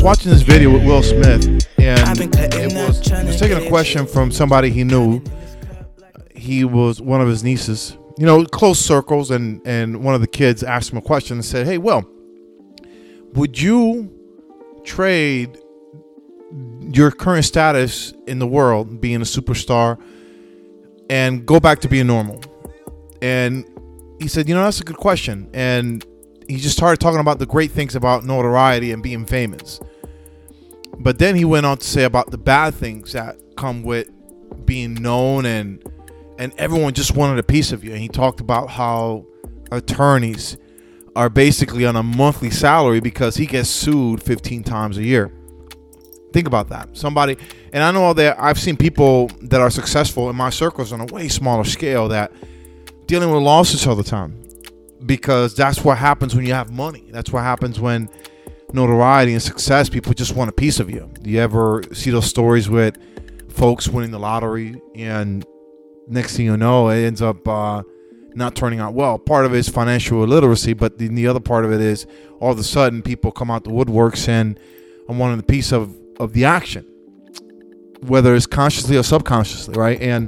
was watching this video with Will Smith, and it was taking a question from somebody he knew. He was one of his nieces, close circles, and one of the kids asked him a question and said, "Hey, Will, would you trade your current status in the world, being a superstar, and go back to being normal?" And he said, that's a good question. And he just started talking about the great things about notoriety and being famous. But then he went on to say about the bad things that come with being known, and everyone just wanted a piece of you. And he talked about how attorneys are basically on a monthly salary because he gets sued 15 times a year. Think about that. Somebody, and I know that I've seen people that are successful in my circles on a way smaller scale that dealing with lawsuits all the time, because that's what happens when you have money. That's what happens when notoriety and success, people just want a piece of you. Do you ever see those stories with folks winning the lottery and next thing you know, it ends up not turning out well? Part of it is financial illiteracy, but the other part of it is all of a sudden people come out the woodworks and wanting a piece of the action, whether it's consciously or subconsciously, right? And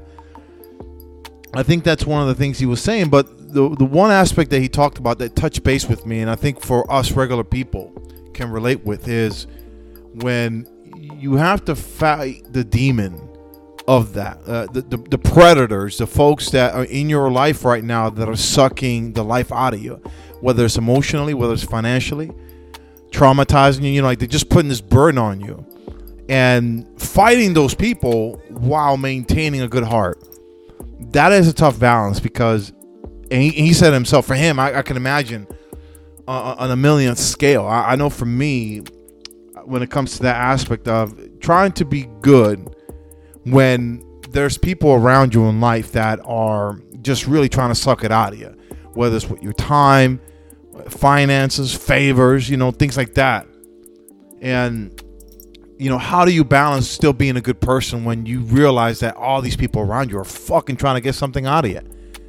I think that's one of the things he was saying. But the one aspect that he talked about that touched base with me, and I think for us regular people can relate with, is when you have to fight the demon of that, the predators, the folks that are in your life right now that are sucking the life out of you, whether it's emotionally, whether it's financially, traumatizing you, like they're just putting this burden on you, and fighting those people while maintaining a good heart. That is a tough balance, because, and he said himself, for him, I can imagine on a millionth scale. I know for me, when it comes to that aspect of trying to be good when there's people around you in life that are just really trying to suck it out of you, whether it's with your time, finances, favors, things like that. And how do you balance still being a good person when you realize that all these people around you are fucking trying to get something out of you?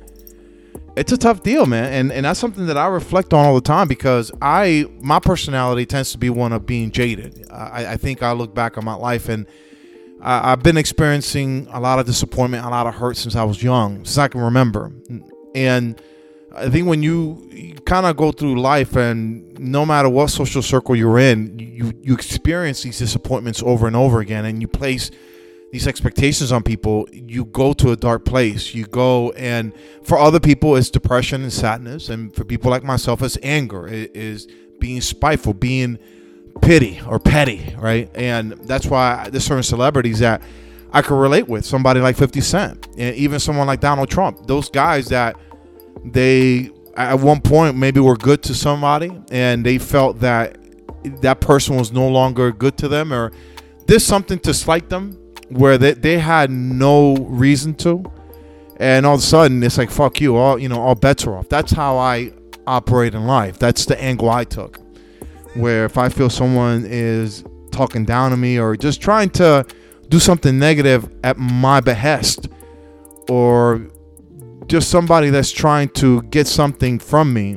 It's a tough deal, man. And that's something that I reflect on all the time, because my personality tends to be one of being jaded. I think I look back on my life, and I've been experiencing a lot of disappointment, a lot of hurt since I was young, since I can remember. And I think when you kind of go through life, and no matter what social circle you're in, you experience these disappointments over and over again, and you place these expectations on people, you go to a dark place. You go, and for other people, it's depression and sadness. And for people like myself, it's anger. It is being spiteful, being petty, right? And that's why there's certain celebrities that I can relate with. Somebody like 50 Cent, and even someone like Donald Trump. Those guys that they at one point maybe were good to somebody, and they felt that person was no longer good to them, or did something to slight them where they had no reason to, and all of a sudden it's like, fuck you, all bets are off. That's how I operate in life. That's the angle I took, where if I feel someone is talking down to me or just trying to do something negative at my behest, or just somebody that's trying to get something from me,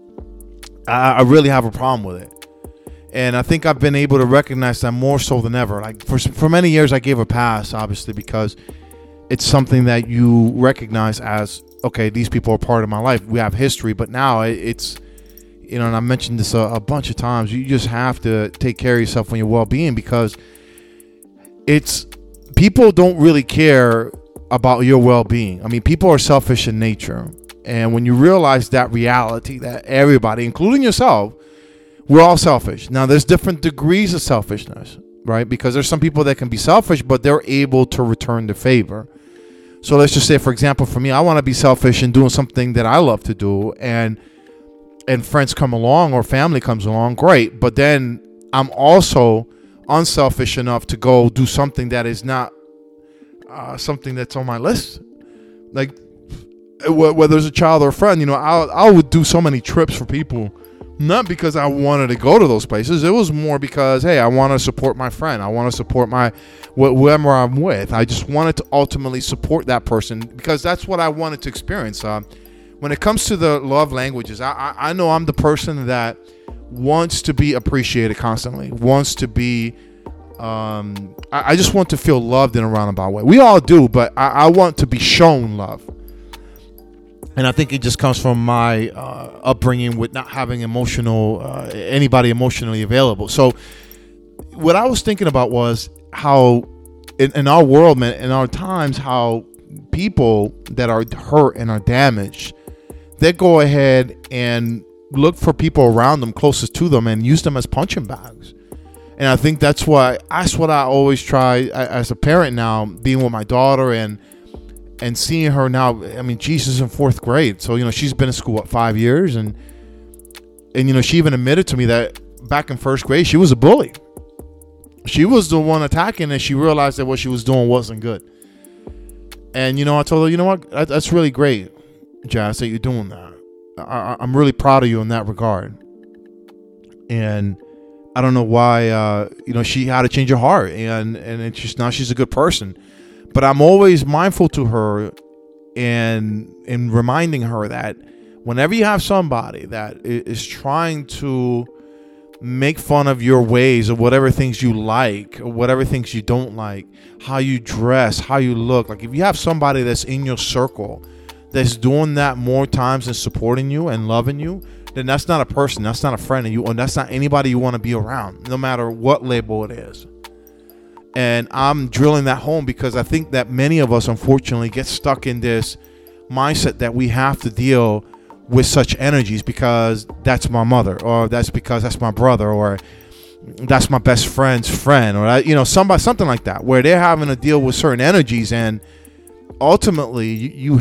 I really have a problem with it. And I think I've been able to recognize that more so than ever. Like for many years, I gave a pass, obviously, because it's something that you recognize as, okay, these people are part of my life. We have history, but now it's, and I mentioned this a bunch of times, you just have to take care of yourself and your well-being, because people don't really care about your well-being. I mean, people are selfish in nature. And when you realize that reality, that everybody, including yourself, we're all selfish. Now, there's different degrees of selfishness, right? Because there's some people that can be selfish, but they're able to return the favor. So let's just say, for example, for me, I want to be selfish in doing something that I love to do, and friends come along or family comes along, great. But then I'm also unselfish enough to go do something that is not something that's on my list. Like whether it's a child or a friend, I would do so many trips for people, not because I wanted to go to those places. It was more because, hey, I want to support my friend. I want to support whoever I'm with. I just wanted to ultimately support that person, because that's what I wanted to experience. When it comes to the love languages, I know I'm the person that wants to be appreciated constantly, wants to be, I just want to feel loved in a roundabout way. We all do, but I want to be shown love. And I think it just comes from my upbringing with not having anybody emotionally available. So what I was thinking about was how in our world, man, in our times, how people that are hurt and are damaged, they go ahead and look for people around them, closest to them, and use them as punching bags. And I think that's what I always try as a parent now, being with my daughter and seeing her now. I mean, she's in 4th grade, so she's been in school 5 years, and she even admitted to me that back in 1st grade she was a bully. She was the one attacking, and she realized that what she was doing wasn't good. And I told her, you know what, that's really great, Jazz, that you're doing that. I'm really proud of you in that regard. And I don't know why she had to change her heart, and it's just now she's a good person. But I'm always mindful to her and reminding her that whenever you have somebody that is trying to make fun of your ways or whatever things you like or whatever things you don't like, how you dress, how you look, like if you have somebody that's in your circle that's doing that more times than supporting you and loving you, then that's not a person, that's not a friend, and that's not anybody you want to be around, no matter what label it is. And I'm drilling that home because I think that many of us, unfortunately, get stuck in this mindset that we have to deal with such energies because that's my mother, or that's because that's my brother, or that's my best friend's friend, or something like that, where they're having to deal with certain energies. And ultimately, you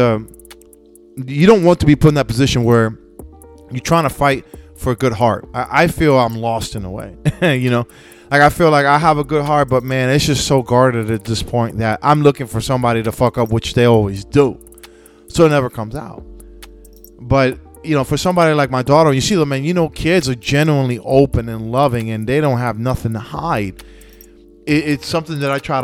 don't want to be put in that position where you're trying to fight for a good heart. I feel I'm lost in a way, Like, I feel like I have a good heart, but, man, it's just so guarded at this point that I'm looking for somebody to fuck up, which they always do. So it never comes out. But, for somebody like my daughter, you see them, man, kids are genuinely open and loving, and they don't have nothing to hide. It's something that I try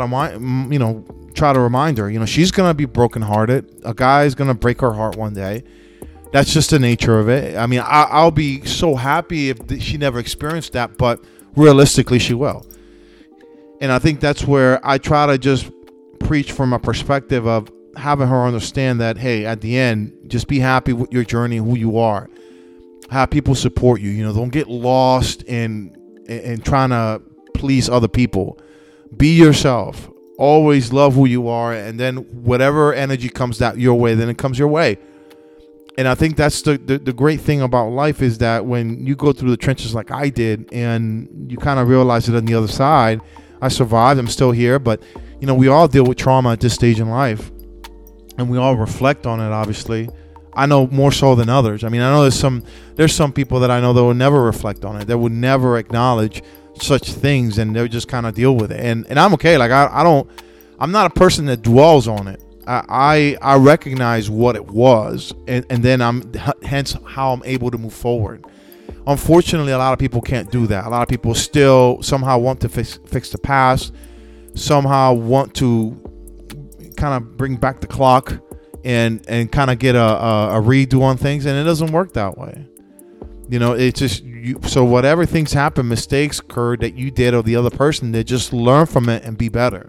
to remind her. She's going to be brokenhearted. A guy's going to break her heart one day. That's just the nature of it. I mean, I'll be so happy if she never experienced that, but realistically she will. And I think that's where I try to just preach from a perspective of having her understand that, hey, at the end, just be happy with your journey, who you are. Have people support you. Don't get lost in trying to please other people. Be yourself. Always love who you are, and then whatever energy comes that your way, then it comes your way. And I think that's the great thing about life, is that when you go through the trenches like I did, and you kind of realize that on the other side, I survived, I'm still here. But, we all deal with trauma at this stage in life, and we all reflect on it, obviously. I know more so than others. I mean, I know there's some people that I know that will never reflect on it, that would never acknowledge such things, and they'll just kind of deal with it. And I'm okay. Like, I'm not a person that dwells on it. I recognize what it was, and then hence how I'm able to move forward. Unfortunately, a lot of people can't do that. A lot of people still somehow want to fix the past, somehow want to kind of bring back the clock and kind of get a redo on things, and it doesn't work that way. It's just so whatever things happen, mistakes occurred that you did or the other person did, just learn from it and be better.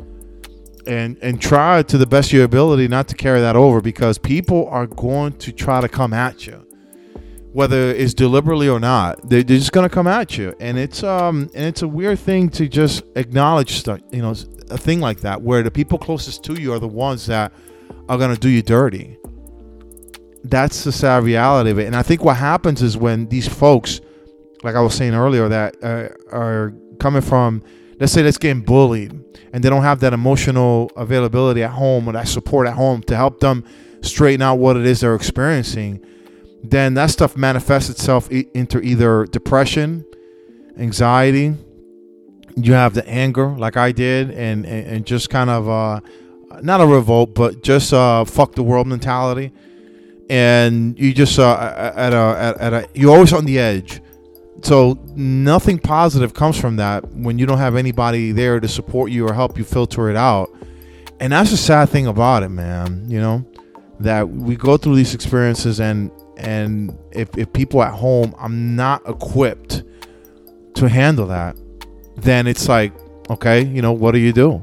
And try to the best of your ability not to carry that over, because people are going to try to come at you, whether it's deliberately or not. They're just going to come at you, and it's a weird thing to just acknowledge stuff, a thing like that, where the people closest to you are the ones that are going to do you dirty. That's the sad reality of it. And I think what happens is when these folks, like I was saying earlier, that are coming from, let's say, that's getting bullied, and they don't have that emotional availability at home or that support at home to help them straighten out what it is they're experiencing, then that stuff manifests itself into either depression, anxiety. You have the anger, like I did, and just kind of not a revolt, but just fuck the world mentality. And you just you're always on the edge. So nothing positive comes from that when you don't have anybody there to support you or help you filter it out. And that's the sad thing about it, man. That we go through these experiences, and and if people at home, I'm not equipped to handle that, then it's like, okay, what do you do?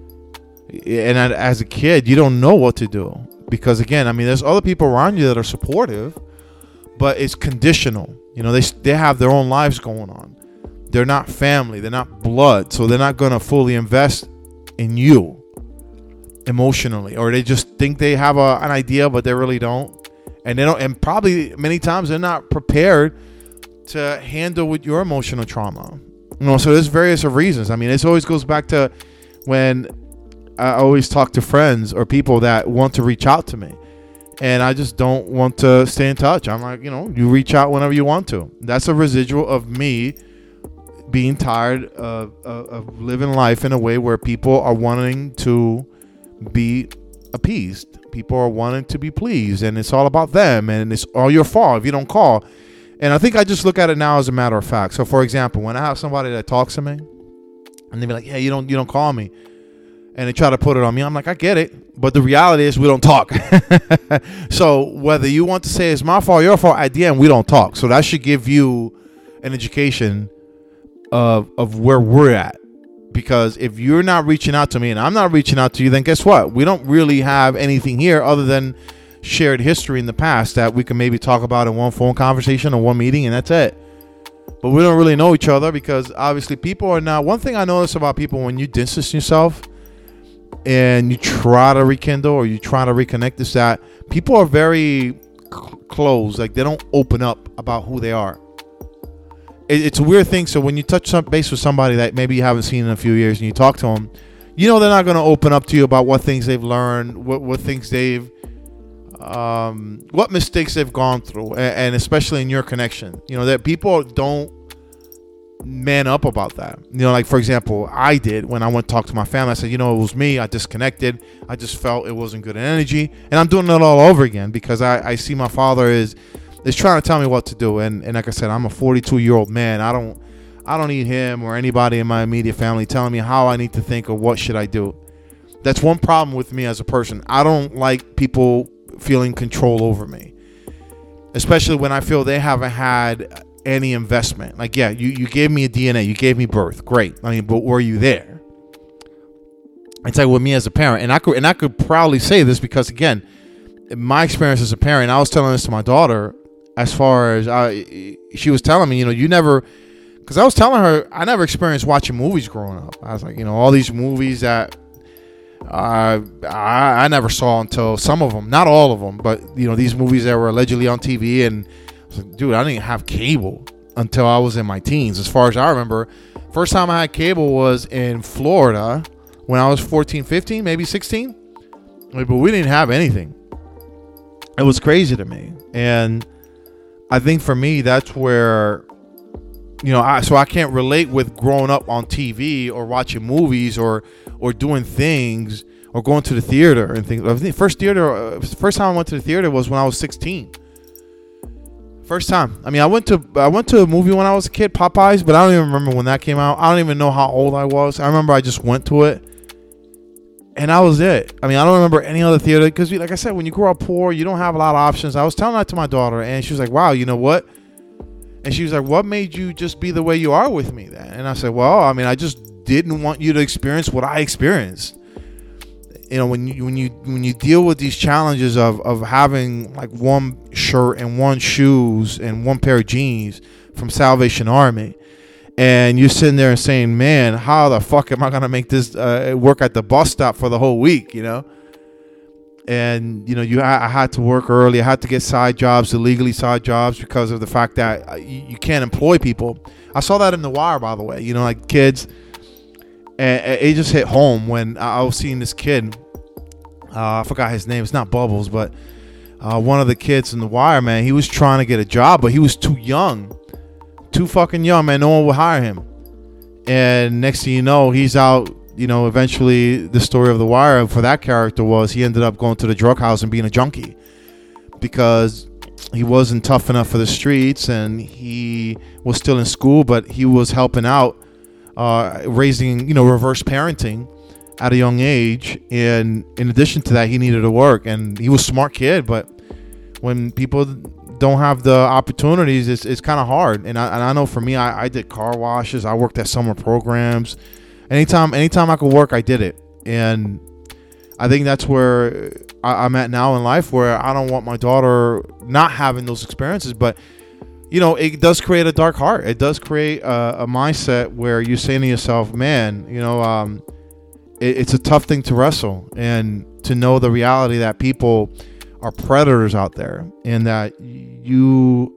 And as a kid, you don't know what to do, because again, there's other people around you that are supportive, but it's conditional. They have their own lives going on. They're not family, they're not blood, so they're not going to fully invest in you emotionally, or they just think they have an idea, but they really don't. And they don't, and probably many times they're not prepared to handle with your emotional trauma. So there's various reasons. This always goes back to when I always talk to friends or people that want to reach out to me, and I just don't want to stay in touch. I'm like, you reach out whenever you want to. That's a residual of me being tired of living life in a way where people are wanting to be appeased. People are wanting to be pleased, and it's all about them, and it's all your fault if you don't call. And I think I just look at it now as a matter of fact. So for example, when I have somebody that talks to me and they be like, yeah, you don't call me, and they try to put it on me, I'm like, I get it, but the reality is we don't talk. So whether you want to say it's my fault or your fault, at the end we don't talk. So that should give you an education of where we're at. Because if you're not reaching out to me and I'm not reaching out to you, then guess what? We don't really have anything here other than shared history in the past that we can maybe talk about in one phone conversation or one meeting, and that's it. But we don't really know each other, because obviously people are not. One thing I notice about people, when you distance yourself and you try to rekindle or you try to reconnect, is that people are very closed. Like, they don't open up about who they are. It's a weird thing. So when you touch base with somebody that maybe you haven't seen in a few years and you talk to them, they're not going to open up to you about what things they've learned, what things they've, what mistakes they've gone through, and especially in your connection. That people don't man up about that. Like, for example, I did when I went to talk to my family. I said, it was me. I disconnected. I just felt it wasn't good energy, and I'm doing it all over again because I see my father is trying to tell me what to do, and like I said, I'm a 42-year-old man. I don't need him or anybody in my immediate family telling me how I need to think or what should I do. That's one problem with me as a person. I don't like people feeling control over me, especially when I feel they haven't had any investment. Like, yeah, you gave me a DNA, you gave me birth, great. But were you there? It's like with me as a parent, and I could proudly say this because, again, my experience as a parent, I was telling this to my daughter. As far as she was telling me, you never, because I was telling her I never experienced watching movies growing up. I was like, all these movies that I never saw until some of them, not all of them, but these movies that were allegedly on TV, and I was like, dude, I didn't have cable until I was in my teens. As far as I remember, first time I had cable was in Florida when I was 14, 15, maybe 16, but we didn't have anything. It was crazy to me, and I think for me, that's where, so I can't relate with growing up on TV or watching movies or doing things or going to the theater and things. I think first time I went to the theater was when I was 16. First time. I went to a movie when I was a kid, Popeyes, but I don't even remember when that came out. I don't even know how old I was. I remember I just went to it, and that was it. I don't remember any other theater because, like I said, when you grow up poor, you don't have a lot of options. I was telling that to my daughter, and she was like, wow, you know what? And she was like, what made you just be the way you are with me then? And I said, well, I just didn't want you to experience what I experienced. When you deal with these challenges of having like one shirt and one shoes and one pair of jeans from Salvation Army, and you're sitting there and saying, man, how the fuck am I going to make this work at the bus stop for the whole week, And, I had to work early. I had to get side jobs, illegally side jobs, because of the fact that you can't employ people. I saw that in The Wire, by the way, like kids. And it just hit home when I was seeing this kid. I forgot his name. It's not Bubbles, but one of the kids in The Wire, man, he was trying to get a job, but he was too young. Too fucking young, man. No one would hire him. And next thing you know, he's out. Eventually the story of The Wire for that character was he ended up going to the drug house and being a junkie because he wasn't tough enough for the streets, and he was still in school, but he was helping out, raising, reverse parenting at a young age. And in addition to that, he needed to work, and he was a smart kid, but when people don't have the opportunities, it's kind of hard. And I know for me, I did car washes. I worked at summer programs. Anytime I could work, I did it. And I think that's where I'm at now in life, where I don't want my daughter not having those experiences. But, you know, it does create a dark heart. It does create a mindset where you're saying to yourself, man, you know, it's a tough thing to wrestle, and to know the reality that people are predators out there, and that you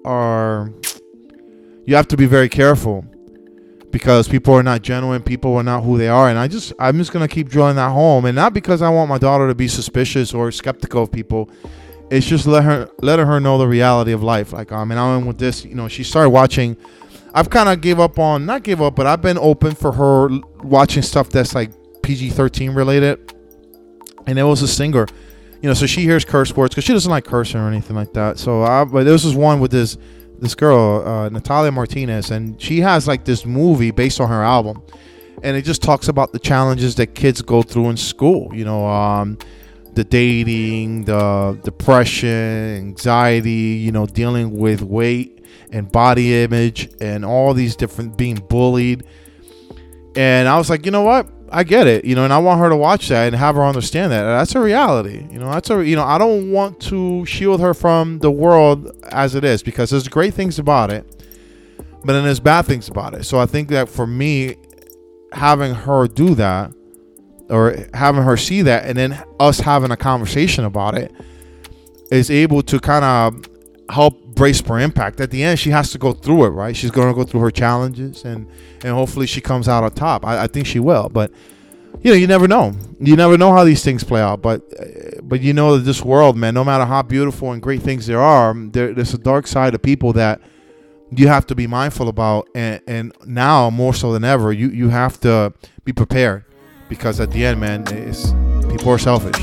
have to be very careful, because people are not genuine, people are not who they are. And I'm just going to keep drilling that home, and not because I want my daughter to be suspicious or skeptical of people. It's just letting her know the reality of life. Like, and I'm with this, you know, she started watching. I've kind of not gave up, but I've been open for her watching stuff that's like PG-13 related. And there was a singer, you know, so she hears curse words because she doesn't like cursing or anything like that. So, but there was this one with this girl, Natalia Martinez, and she has like this movie based on her album, and it just talks about the challenges that kids go through in school. You know, the dating, the depression, anxiety, you know, dealing with weight and body image and all these different, being bullied. And I was like, you know what? I get it, you know, and I want her to watch that and have her understand that that's a reality. You know, I don't want to shield her from the world as it is, because there's great things about it, but then there's bad things about it. So I think that for me, having her do that, or having her see that, and then us having a conversation about it, is able to kind of help brace for impact. At the end, she has to go through it, right? She's going to go through her challenges, and hopefully she comes out on top. I think she will, but you know, you never know. You never know how these things play out. But you know that this world, man, no matter how beautiful and great things there are, there's a dark side of people that you have to be mindful about, and now more so than ever, you have to be prepared, because at the end, man, people are selfish.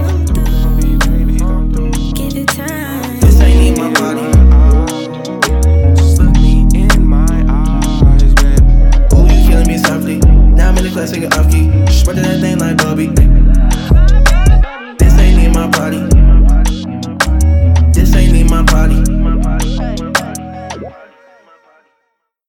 Classic off key, spread that thing like Bobby. This ain't in my body. This ain't in my body.